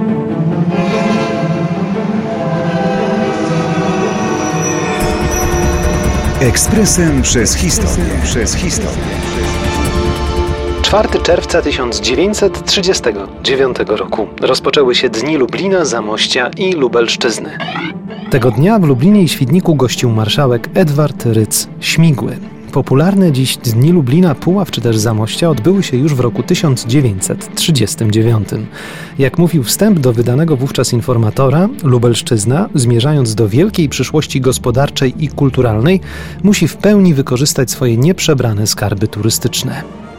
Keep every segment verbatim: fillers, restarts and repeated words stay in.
Ekspresem przez historię. Przez historię. czwartego czerwca tysiąc dziewięćset trzydziestego dziewiątego roku rozpoczęły się Dni Lublina, Zamościa i Lubelszczyzny. Tego dnia w Lublinie i Świdniku gościł marszałek Edward Rydz-Śmigły. Popularne dziś Dni Lublina, Puław czy też Zamościa odbyły się już w roku tysiąc dziewięćset trzydziestym dziewiątym. Jak mówił wstęp do wydanego wówczas informatora, Lubelszczyzna, zmierzając do wielkiej przyszłości gospodarczej i kulturalnej, musi w pełni wykorzystać swoje nieprzebrane skarby turystyczne.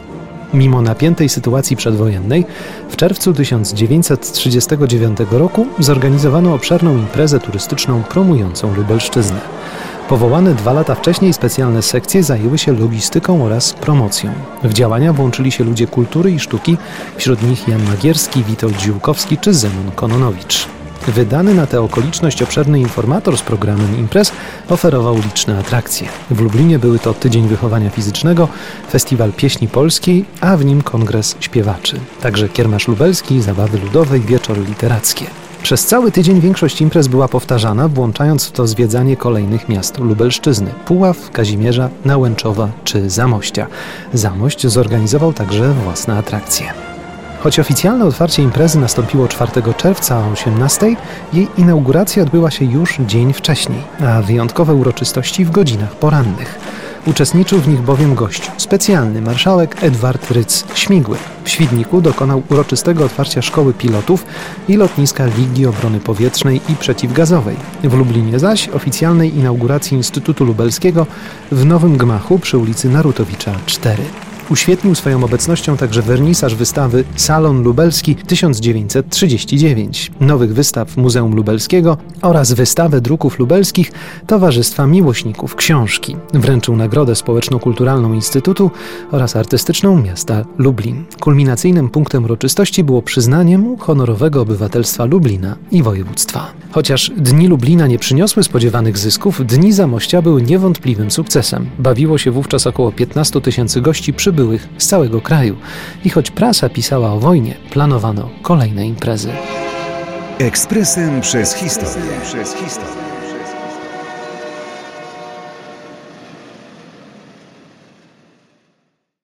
Mimo napiętej sytuacji przedwojennej, w czerwcu tysiąc dziewięćset trzydziestego dziewiątego roku zorganizowano obszerną imprezę turystyczną promującą Lubelszczyznę. Powołane dwa lata wcześniej specjalne sekcje zajęły się logistyką oraz promocją. W działania włączyli się ludzie kultury i sztuki, wśród nich Jan Magierski, Witold Ziółkowski czy Zenon Kononowicz. Wydany na tę okoliczność obszerny informator z programem imprez oferował liczne atrakcje. W Lublinie były to Tydzień Wychowania Fizycznego, Festiwal Pieśni Polskiej, a w nim Kongres Śpiewaczy. Także kiermasz lubelski, zabawy ludowe i wieczory literackie. Przez cały tydzień większość imprez była powtarzana, włączając w to zwiedzanie kolejnych miast Lubelszczyzny: Puław, Kazimierza, Nałęczowa czy Zamościa. Zamość zorganizował także własne atrakcje. Choć oficjalne otwarcie imprezy nastąpiło czwartego czerwca o osiemnastej, jej inauguracja odbyła się już dzień wcześniej, a wyjątkowe uroczystości w godzinach porannych. Uczestniczył w nich bowiem gość specjalny, marszałek Edward Rydz-Śmigły. W Świdniku dokonał uroczystego otwarcia szkoły pilotów i lotniska Ligi Obrony Powietrznej i Przeciwgazowej. W Lublinie zaś oficjalnej inauguracji Instytutu Lubelskiego w Nowym Gmachu przy ulicy Narutowicza cztery. Uświetnił swoją obecnością także wernisaż wystawy Salon Lubelski tysiąc dziewięćset trzydziesty dziewiąty, nowych wystaw Muzeum Lubelskiego oraz wystawę druków lubelskich Towarzystwa Miłośników Książki. Wręczył nagrodę społeczno-kulturalną Instytutu oraz artystyczną miasta Lublin. Kulminacyjnym punktem uroczystości było przyznanie mu honorowego obywatelstwa Lublina i województwa. Chociaż Dni Lublina nie przyniosły spodziewanych zysków, Dni Zamościa były niewątpliwym sukcesem. Bawiło się wówczas około piętnaście tysięcy gości przybyłych z całego kraju. I choć prasa pisała o wojnie, planowano kolejne imprezy. Ekspresem przez historię. Przez historię.